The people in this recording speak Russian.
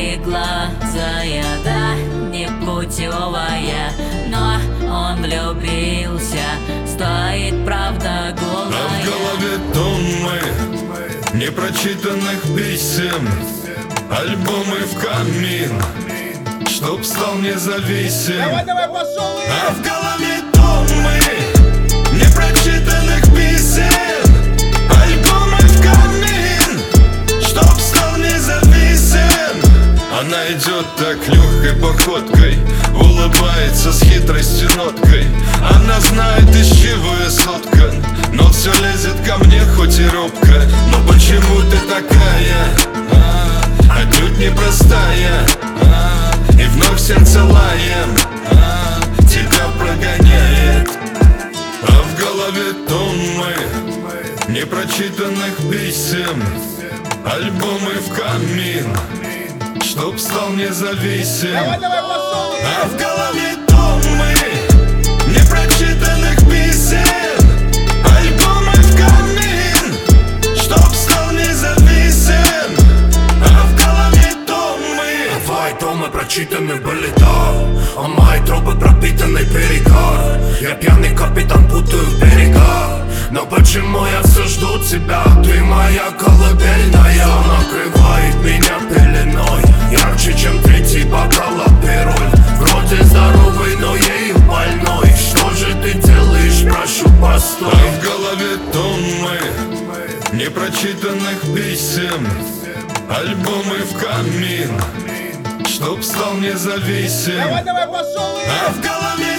Кореглазая, да, непутевая, но он влюбился, стоит правда голая. А в голове тонны непрочитанных писем, альбомы в камин, чтоб стал независим. Давай, пошел! А в голове тонны непрочитанных писем, альбомы в камин, чтоб стал независим. Она идет так легкой походкой, улыбается с хитростью ноткой. Она знает, из чего я соткан, но все лезет ко мне, хоть и робко. Но почему ты такая, отнюдь непростая, и вновь сердце лаем тебя прогоняет. А в голове тонны непрочитанных писем, альбомы в камин, чтоб стал независим. Давай, пошел! А в голове тонны непрочитанных писем, альбомы в камин, чтоб стал независим. А в голове тонны. Твои томы прочитаны были, да, а мои тропы пропитаны перегар. Я пьяный капитан, путаю берега. Но почему я все жду тебя? Ты моя колыбельная, накрывает меня пеленой, ярче, чем третий бокал апероль. Вроде здоровый, но ею больной. Что же ты делаешь, прошу, постой. А в голове тонны непрочитанных писем, альбомы в камин, чтоб стал независим. Давай, пошел! А в голове